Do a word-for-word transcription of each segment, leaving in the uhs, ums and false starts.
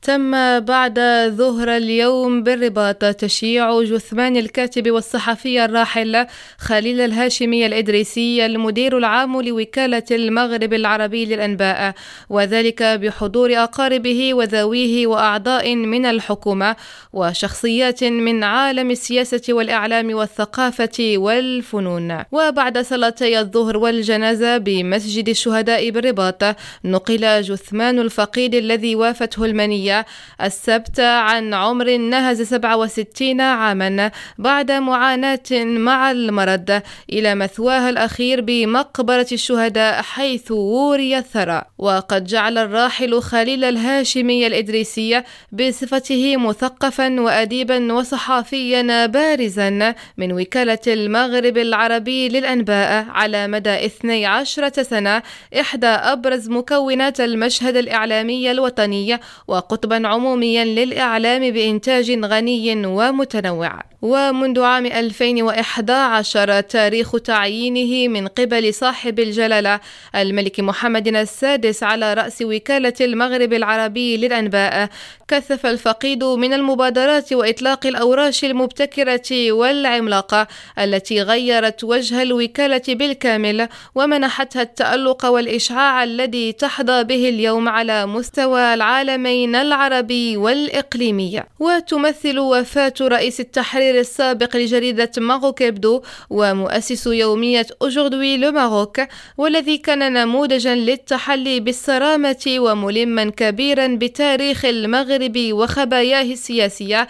تم بعد ظهر اليوم بالرباط تشييع جثمان الكاتب والصحفي الراحل خليل الهاشمي الإدريسي المدير العام لوكالة المغرب العربي للأنباء، وذلك بحضور أقاربه وذويه وأعضاء من الحكومة وشخصيات من عالم السياسة والإعلام والثقافة والفنون. وبعد صلاتي الظهر والجنازة بمسجد الشهداء بالرباط نقل جثمان الفقيد الذي وافته المنية السبت عن عمر ناهز سبعة وستين عاما بعد معاناة مع المرض إلى مثواه الأخير بمقبرة الشهداء حيث وري الثرى. وقد جعل الراحل خليل الهاشمي الإدريسي بصفته مثقفا وأديبا وصحافيا بارزا من وكالة المغرب العربي للأنباء على مدى اثنتي عشرة سنة إحدى أبرز مكونات المشهد الإعلامي الوطني وقطبا عموميا للإعلام بإنتاج غني ومتنوع. ومنذ عام ألفين وإحدى عشر تاريخ تعيينه من قبل صاحب الجلالة الملك محمد السادس على رأس وكالة المغرب العربي للأنباء، كثف الفقيد من المبادرات وإطلاق الأوراش المبتكرة والعملاقة التي غيرت وجه الوكالة بالكامل ومنحتها التألق والإشعاع الذي تحظى به اليوم على مستوى العالمين العربي والإقليمي. وتمثل وفاة رئيس التحرير السابق لجريدة ماروك إبدو ومؤسس يومية أوجوردوي لو ماروك، والذي كان نموذجا للتحلي بالصرامة وملما كبيرا بتاريخ المغرب وخباياه السياسية،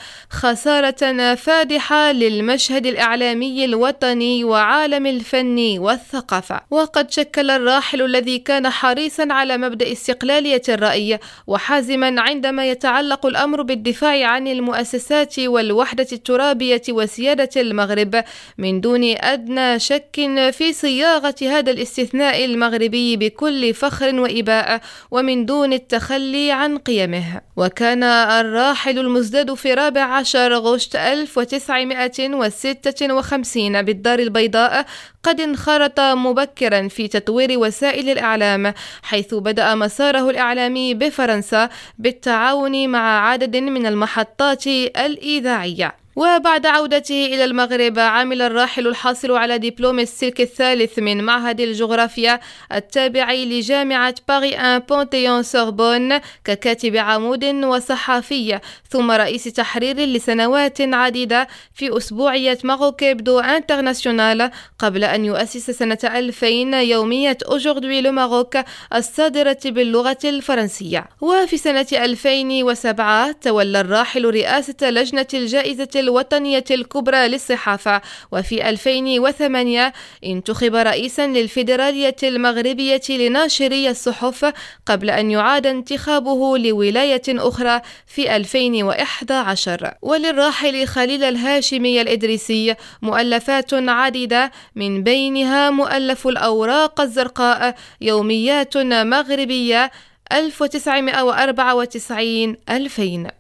خسارة فادحة للمشهد الإعلامي الوطني وعالم الفن والثقافة. وقد شكل الراحل الذي كان حريصا على مبدأ استقلالية الرأي وحازما عندما يتعلق الأمر بالدفاع عن المؤسسات والوحدة الترابية وسيادة المغرب من دون أدنى شك في صياغة هذا الاستثناء المغربي بكل فخر وإباء ومن دون التخلي عن قيمه. وكان الراحل المزداد في رابع عشر غشت ألف وتسعمائة وستة وخمسين بالدار البيضاء قد انخرط مبكرا في تطوير وسائل الإعلام، حيث بدأ مساره الإعلامي بفرنسا بالتعاون مع عدد من المحطات الإذاعية. وبعد عودته إلى المغرب عمل الراحل الحاصل على دبلوم السلك الثالث من معهد الجغرافيا التابع لجامعة باري واحد بونتيون سوربون ككاتب عمود وصحافي، ثم رئيس تحرير لسنوات عديدة في أسبوعية ماروك إبدو انترناسيونال، قبل أن يؤسس سنة ألفين يومية أوجوردوي لو ماروك الصادرة باللغة الفرنسية. وفي سنة ألفين وسبعة تولى الراحل رئاسة لجنة الجائزة الوطنية الكبرى للصحافة، وفي ألفين وثمانية انتخب رئيسا للفيدرالية المغربية لناشري الصحف، قبل أن يعاد انتخابه لولاية أخرى في ألفين وإحدى عشر. وللراحل خليل الهاشمي الإدريسي مؤلفات عديدة، من بينها مؤلف الأوراق الزرقاء يوميات مغربية ألف وتسعمائة وأربعة وتسعين ألفين.